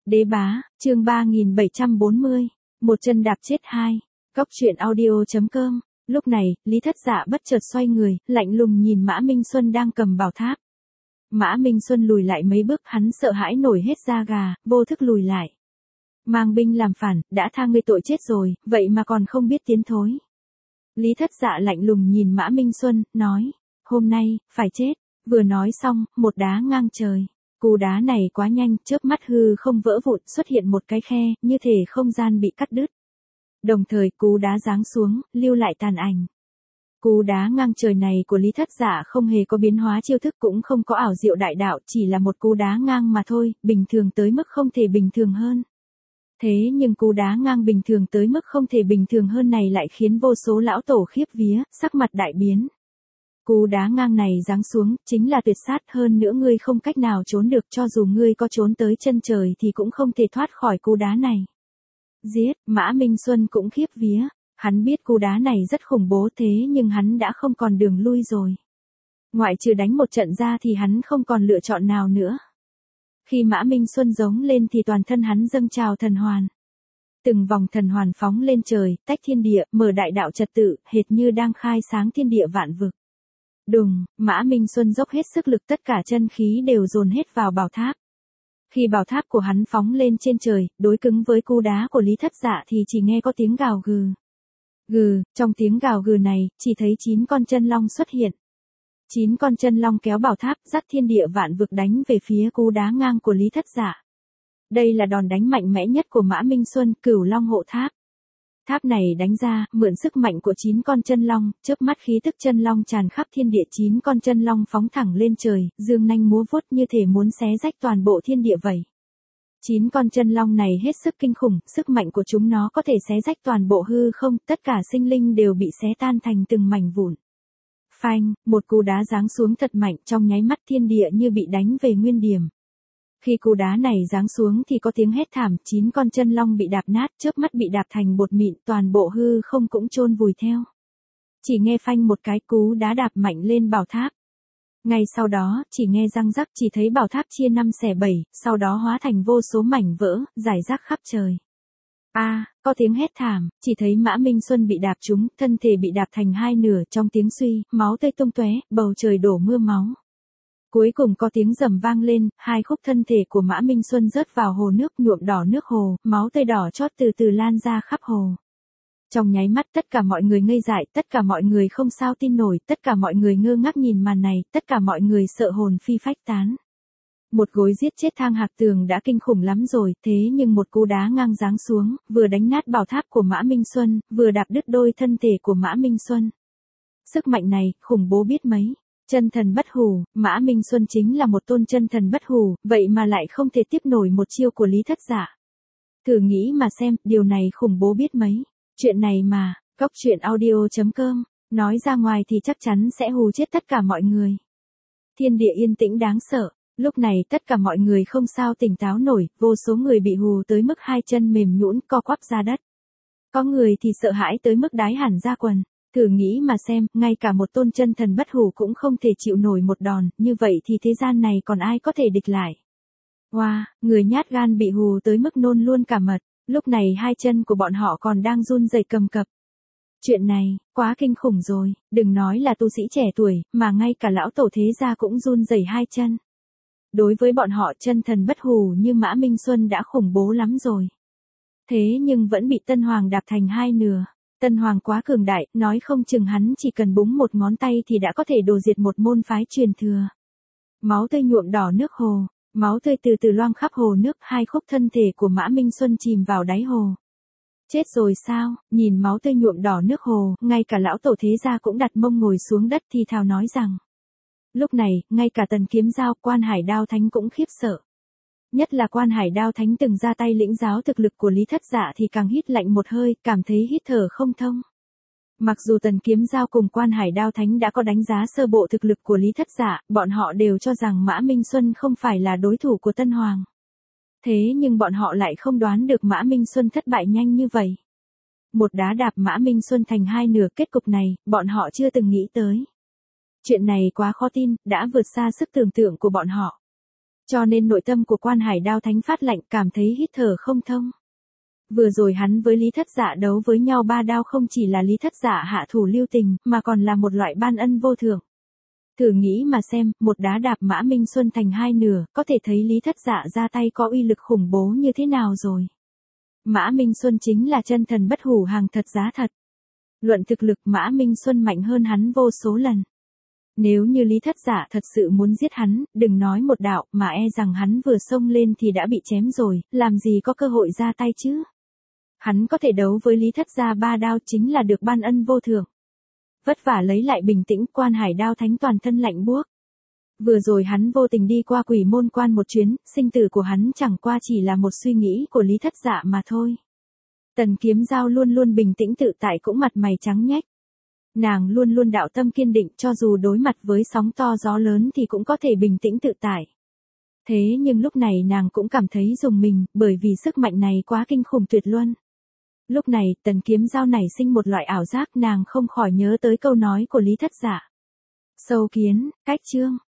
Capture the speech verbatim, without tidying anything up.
Đế bá, chương ba nghìn bảy trăm bốn mươi. Một chân đạp chết hai. Cóc truyện audio.com. Lúc này, Lý Thất Dạ bất chợt xoay người, lạnh lùng nhìn Mã Minh Xuân đang cầm bảo tháp. Mã Minh Xuân lùi lại mấy bước, hắn sợ hãi nổi hết da gà, vô thức lùi lại. Mang binh làm phản, đã tha ngươi tội chết rồi, vậy mà còn không biết tiến thối. Lý Thất Dạ lạnh lùng nhìn Mã Minh Xuân, nói, hôm nay, phải chết. Vừa nói xong, một đá ngang trời. Cú đá này quá nhanh, chớp mắt hư không vỡ vụn, xuất hiện một cái khe, như thể không gian bị cắt đứt. Đồng thời cú đá giáng xuống, lưu lại tàn ảnh. Cú đá ngang trời này của Lý Thất Dạ không hề có biến hóa chiêu thức, cũng không có ảo diệu đại đạo, chỉ là một cú đá ngang mà thôi, bình thường tới mức không thể bình thường hơn. Thế nhưng cú đá ngang bình thường tới mức không thể bình thường hơn này lại khiến vô số lão tổ khiếp vía, sắc mặt đại biến. Cú đá ngang này giáng xuống, chính là tuyệt sát, hơn nữa ngươi không cách nào trốn được, cho dù ngươi có trốn tới chân trời thì cũng không thể thoát khỏi cú đá này. Giết, Mã Minh Xuân cũng khiếp vía, hắn biết cú đá này rất khủng bố, thế nhưng hắn đã không còn đường lui rồi. Ngoại trừ đánh một trận ra thì hắn không còn lựa chọn nào nữa. Khi Mã Minh Xuân giống lên thì toàn thân hắn dâng trào thần hoàn. Từng vòng thần hoàn phóng lên trời, tách thiên địa, mở đại đạo trật tự, hệt như đang khai sáng thiên địa vạn vực. Đùng, Mã Minh Xuân dốc hết sức lực, tất cả chân khí đều dồn hết vào bảo tháp. Khi bảo tháp của hắn phóng lên trên trời, đối cứng với cú đá của Lý Thất Dạ thì chỉ nghe có tiếng gào gừ. Gừ, trong tiếng gào gừ này, chỉ thấy chín con chân long xuất hiện. Chín con chân long kéo bảo tháp, dắt thiên địa vạn vực đánh về phía cú đá ngang của Lý Thất Dạ. Đây là đòn đánh mạnh mẽ nhất của Mã Minh Xuân, Cửu Long hộ tháp. Tháp này đánh ra, mượn sức mạnh của chín con chân long, chớp mắt khí tức chân long tràn khắp thiên địa, chín con chân long phóng thẳng lên trời, dương nanh múa vuốt như thể muốn xé rách toàn bộ thiên địa vậy. Chín con chân long này hết sức kinh khủng, sức mạnh của chúng nó có thể xé rách toàn bộ hư không, tất cả sinh linh đều bị xé tan thành từng mảnh vụn. Phanh, một cú đá giáng xuống thật mạnh, trong nháy mắt thiên địa như bị đánh về nguyên điểm. Khi cú đá này giáng xuống thì có tiếng hét thảm, chín con chân long bị đạp nát, chớp mắt bị đạp thành bột mịn, toàn bộ hư không cũng chôn vùi theo. Chỉ nghe phanh một cái, cú đá đạp mạnh lên bảo tháp. Ngay sau đó, chỉ nghe răng rắc, chỉ thấy bảo tháp chia năm xẻ bảy, sau đó hóa thành vô số mảnh vỡ, rải rác khắp trời. A, à, có tiếng hét thảm, chỉ thấy Mã Minh Xuân bị đạp trúng, thân thể bị đạp thành hai nửa, trong tiếng suy, máu tươi tung tóe, bầu trời đổ mưa máu. Cuối cùng có tiếng rầm vang lên, hai khúc thân thể của Mã Minh Xuân rớt vào hồ nước, nhuộm đỏ nước hồ, máu tươi đỏ chót từ từ lan ra khắp hồ. Trong nháy mắt tất cả mọi người ngây dại, tất cả mọi người không sao tin nổi, tất cả mọi người ngơ ngác nhìn màn này, tất cả mọi người sợ hồn phi phách tán. Một gối giết chết Thang Hạc Tường đã kinh khủng lắm rồi, thế nhưng một cú đá ngang giáng xuống, vừa đánh nát bảo tháp của Mã Minh Xuân, vừa đạp đứt đôi thân thể của Mã Minh Xuân. Sức mạnh này, khủng bố biết mấy. Chân thần bất hủ, Mã Minh Xuân chính là một tôn chân thần bất hủ, vậy mà lại không thể tiếp nổi một chiêu của Lý Thất Dạ. Thử nghĩ mà xem, điều này khủng bố biết mấy. Chuyện này mà, cóc truyện audio.com, nói ra ngoài thì chắc chắn sẽ hù chết tất cả mọi người. Thiên địa yên tĩnh đáng sợ, lúc này tất cả mọi người không sao tỉnh táo nổi, vô số người bị hù tới mức hai chân mềm nhũn co quắp ra đất. Có người thì sợ hãi tới mức đái hẳn ra quần. Thử nghĩ mà xem, ngay cả một tôn chân thần bất hủ cũng không thể chịu nổi một đòn, như vậy thì thế gian này còn ai có thể địch lại. Wow, người nhát gan bị hù tới mức nôn luôn cả mật, lúc này hai chân của bọn họ còn đang run rẩy cầm cập. Chuyện này, quá kinh khủng rồi, đừng nói là tu sĩ trẻ tuổi, mà ngay cả lão tổ thế gia cũng run rẩy hai chân. Đối với bọn họ chân thần bất hủ như Mã Minh Xuân đã khủng bố lắm rồi. Thế nhưng vẫn bị Tân Hoàng đạp thành hai nửa. Tân Hoàng quá cường đại, nói không chừng hắn chỉ cần búng một ngón tay thì đã có thể đổ diệt một môn phái truyền thừa. Máu tươi nhuộm đỏ nước hồ, máu tươi từ từ loang khắp hồ nước, hai khúc thân thể của Mã Minh Xuân chìm vào đáy hồ. Chết rồi sao, nhìn máu tươi nhuộm đỏ nước hồ, ngay cả lão tổ thế gia cũng đặt mông ngồi xuống đất thì thào nói rằng. Lúc này, ngay cả Tần Kiếm Giao, Quan Hải Đao Thánh cũng khiếp sợ. Nhất là Quan Hải Đao Thánh từng ra tay lĩnh giáo thực lực của Lý Thất Dạ thì càng hít lạnh một hơi, cảm thấy hít thở không thông. Mặc dù Tần Kiếm Giao cùng Quan Hải Đao Thánh đã có đánh giá sơ bộ thực lực của Lý Thất Dạ, bọn họ đều cho rằng Mã Minh Xuân không phải là đối thủ của Tân Hoàng. Thế nhưng bọn họ lại không đoán được Mã Minh Xuân thất bại nhanh như vậy. Một đá đạp Mã Minh Xuân thành hai nửa, kết cục này, bọn họ chưa từng nghĩ tới. Chuyện này quá khó tin, đã vượt xa sức tưởng tượng của bọn họ. Cho nên nội tâm của Quan Hải Đao Thánh phát lạnh, cảm thấy hít thở không thông. Vừa rồi hắn với Lý Thất Dạ đấu với nhau ba đao không chỉ là Lý Thất Dạ hạ thủ lưu tình, mà còn là một loại ban ân vô thưởng. Thử nghĩ mà xem, một đá đạp Mã Minh Xuân thành hai nửa, có thể thấy Lý Thất Dạ ra tay có uy lực khủng bố như thế nào rồi. Mã Minh Xuân chính là chân thần bất hủ hàng thật giá thật. Luận thực lực Mã Minh Xuân mạnh hơn hắn vô số lần. Nếu như Lý Thất Dạ thật sự muốn giết hắn, đừng nói một đạo, mà e rằng hắn vừa xông lên thì đã bị chém rồi, làm gì có cơ hội ra tay chứ. Hắn có thể đấu với Lý Thất Gia ba đao chính là được ban ân vô thưởng. Vất vả lấy lại bình tĩnh, Quan Hải Đao Thánh toàn thân lạnh buốt. Vừa rồi hắn vô tình đi qua Quỷ Môn Quan một chuyến, sinh tử của hắn chẳng qua chỉ là một suy nghĩ của Lý Thất Dạ mà thôi. Tần Kiếm Giao luôn luôn bình tĩnh tự tại cũng mặt mày trắng nhách. Nàng luôn luôn đạo tâm kiên định, cho dù đối mặt với sóng to gió lớn thì cũng có thể bình tĩnh tự tại. Thế nhưng lúc này nàng cũng cảm thấy rùng mình, bởi vì sức mạnh này quá kinh khủng tuyệt luân. Lúc này, Tần Kiếm Giao nảy sinh một loại ảo giác, nàng không khỏi nhớ tới câu nói của Lý Thất Dạ. Sâu kiến, cách chương.